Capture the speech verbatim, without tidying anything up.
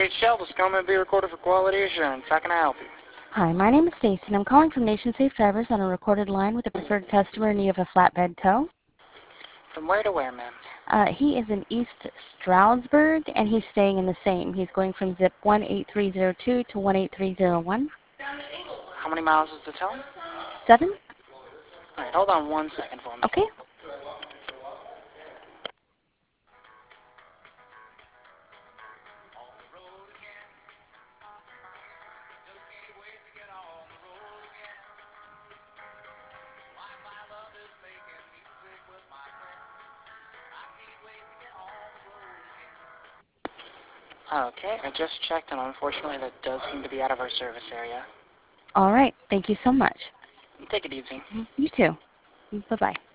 Shell, this call may be recorded for quality assurance. How can I help you? Hi, my name is Stacy, and I'm calling from Nation Safe Drivers on a recorded line with a preferred customer in need of a flatbed tow. From where to where, ma'am? Uh, he is in East Stroudsburg, and he's staying in the same. He's going from zip one eight three zero two to one eight three zero one. How many miles is the tow? Seven? Alright, hold on one second for me. Okay. Okay, I just checked, and unfortunately that does seem to be out of our service area. All right. Thank you so much. Take it easy. You too. Bye-bye.